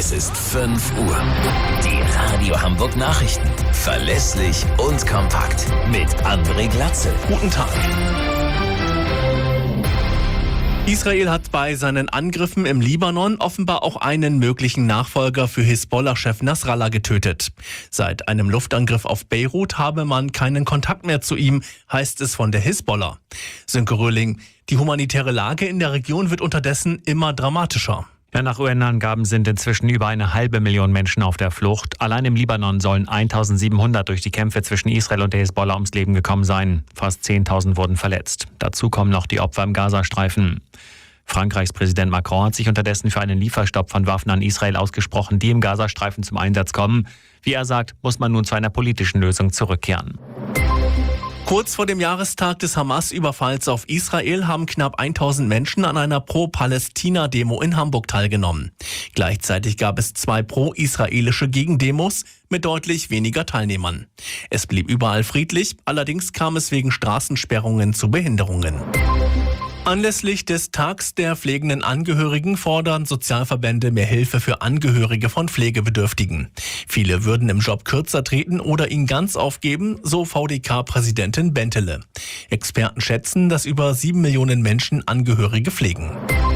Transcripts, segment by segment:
Es ist 5 Uhr. Die Radio Hamburg Nachrichten. Verlässlich und kompakt. Mit André Glatzel. Guten Tag. Israel hat bei seinen Angriffen im Libanon offenbar auch einen möglichen Nachfolger für Hisbollah-Chef Nasrallah getötet. Seit einem Luftangriff auf Beirut habe man keinen Kontakt mehr zu ihm, heißt es von der Hisbollah. Sönke Röhling, die humanitäre Lage in der Region wird unterdessen immer dramatischer. Ja, nach UN-Angaben sind inzwischen über 500.000 Menschen auf der Flucht. Allein im Libanon sollen 1.700 durch die Kämpfe zwischen Israel und der Hisbollah ums Leben gekommen sein. Fast 10.000 wurden verletzt. Dazu kommen noch die Opfer im Gazastreifen. Frankreichs Präsident Macron hat sich unterdessen für einen Lieferstopp von Waffen an Israel ausgesprochen, die im Gazastreifen zum Einsatz kommen. Wie er sagt, muss man nun zu einer politischen Lösung zurückkehren. Kurz vor dem Jahrestag des Hamas-Überfalls auf Israel haben knapp 1000 Menschen an einer Pro-Palästina-Demo in Hamburg teilgenommen. Gleichzeitig gab es 2 pro-israelische Gegendemos mit deutlich weniger Teilnehmern. Es blieb überall friedlich, allerdings kam es wegen Straßensperrungen zu Behinderungen. Anlässlich des Tags der pflegenden Angehörigen fordern Sozialverbände mehr Hilfe für Angehörige von Pflegebedürftigen. Viele würden im Job kürzer treten oder ihn ganz aufgeben, so VDK-Präsidentin Bentele. Experten schätzen, dass über 7 Millionen Menschen Angehörige pflegen.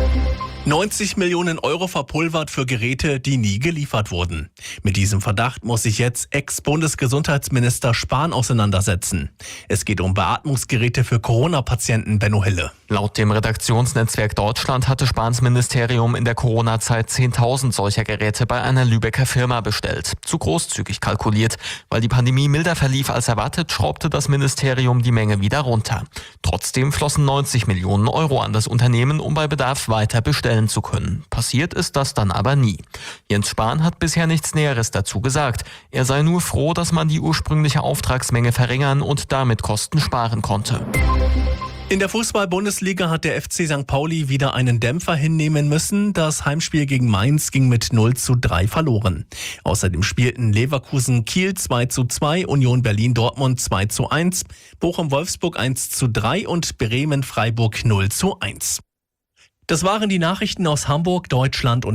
90 Millionen Euro verpulvert für Geräte, die nie geliefert wurden. Mit diesem Verdacht muss sich jetzt Ex-Bundesgesundheitsminister Spahn auseinandersetzen. Es geht um Beatmungsgeräte für Corona-Patienten, Benno Hille. Laut dem Redaktionsnetzwerk Deutschland hatte Spahns Ministerium in der Corona-Zeit 10.000 solcher Geräte bei einer Lübecker Firma bestellt. Zu großzügig kalkuliert. Weil die Pandemie milder verlief als erwartet, schraubte das Ministerium die Menge wieder runter. Trotzdem flossen 90 Millionen Euro an das Unternehmen, um bei Bedarf weiter bestellen zu können. Passiert ist das dann aber nie. Jens Spahn hat bisher nichts Näheres dazu gesagt. Er sei nur froh, dass man die ursprüngliche Auftragsmenge verringern und damit Kosten sparen konnte. In der Fußball-Bundesliga hat der FC St. Pauli wieder einen Dämpfer hinnehmen müssen. Das Heimspiel gegen Mainz ging mit 0:3 verloren. Außerdem spielten Leverkusen Kiel 2:2, Union Berlin-Dortmund 2:1, Bochum-Wolfsburg 1:3 und Bremen-Freiburg 0:1. Das waren die Nachrichten aus Hamburg, Deutschland und